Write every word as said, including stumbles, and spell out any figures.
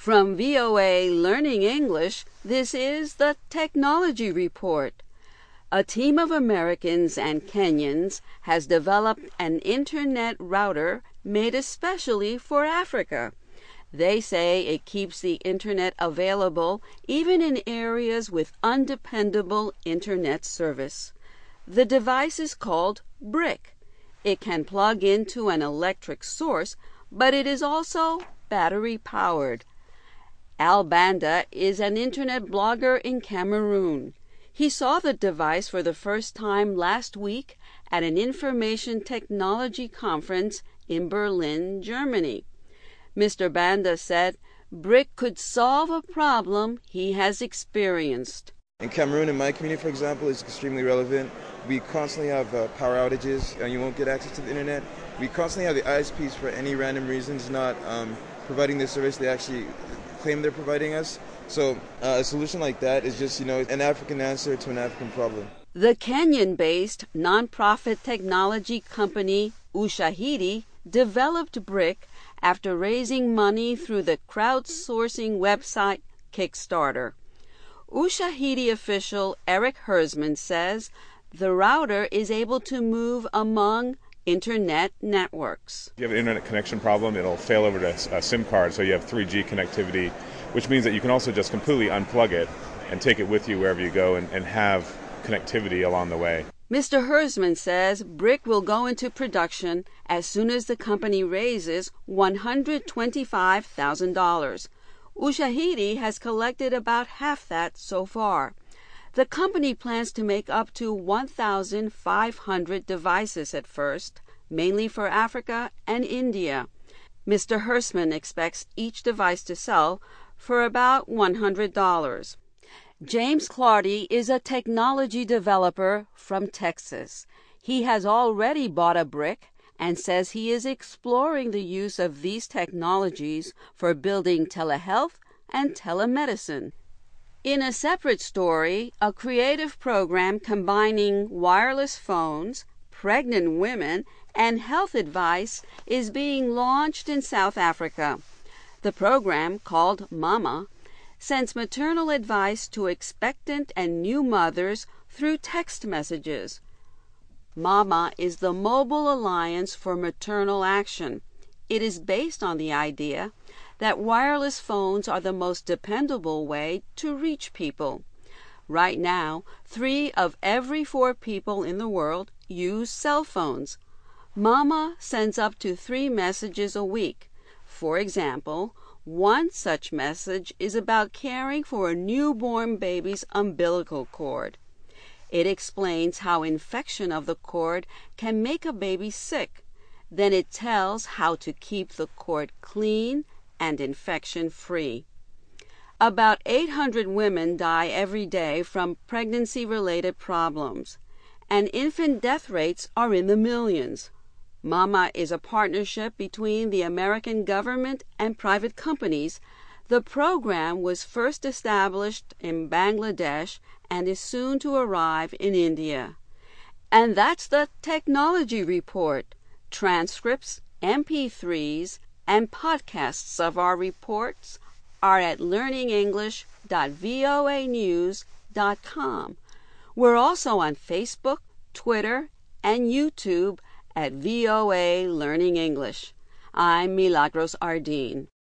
From V O A Learning English, this is the Technology Report. A team of Americans and Kenyans has developed an internet router made especially for Africa. They say it keeps the internet available even in areas with undependable internet service. The device is called BRIC. It can plug into an electric source, but it is also battery powered. Al Banda is an internet blogger in Cameroon. He saw the device for the first time last week at an information technology conference in Berlin, Germany. Mister Banda said BRIC could solve a problem he has experienced. In Cameroon, in my community, for example, it's extremely relevant. We constantly have uh, power outages and you won't get access to the internet. We constantly have the I S Ps, for any random reasons, not um, providing the service they actually claim they're providing us. So uh, a solution like that is just, you know, an African answer to an African problem. The Kenyan-based nonprofit technology company Ushahidi developed BRIC after raising money through the crowdsourcing website Kickstarter. Ushahidi official Eric Hersman says the router is able to move among internet networks. If you have an internet connection problem, it'll fail over to a SIM card, so you have three G connectivity, which means that you can also just completely unplug it and take it with you wherever you go and, and have connectivity along the way. Mister Hersman says BRIC will go into production as soon as the company raises one hundred twenty-five thousand dollars. Ushahidi has collected about half that so far. The company plans to make up to one thousand five hundred devices at first, mainly for Africa and India. Mister Hersman expects each device to sell for about one hundred dollars. James Clardy is a technology developer from Texas. He has already bought a BRIC and says he is exploring the use of these technologies for building telehealth and telemedicine. In a separate story, a creative program combining wireless phones, pregnant women, and health advice is being launched in South Africa. The program, called Mama, sends maternal advice to expectant and new mothers through text messages. Mama is the Mobile Alliance for Maternal Action. It is based on the idea that wireless phones are the most dependable way to reach people. Right now, three of every four people in the world use cell phones. Mama sends up to three messages a week. For example, one such message is about caring for a newborn baby's umbilical cord. It explains how infection of the cord can make a baby sick. Then it tells how to keep the cord clean and infection-free. About eight hundred women die every day from pregnancy-related problems, and infant death rates are in the millions. Mama is a partnership between the American government and private companies. The program was first established in Bangladesh and is soon to arrive in India. And that's the Technology Report. Transcripts, M P threes, and podcasts of our reports are at learning english dot voa news dot com. We're also on Facebook, Twitter, and YouTube at V O A Learning English. I'm Milagros Ardeen.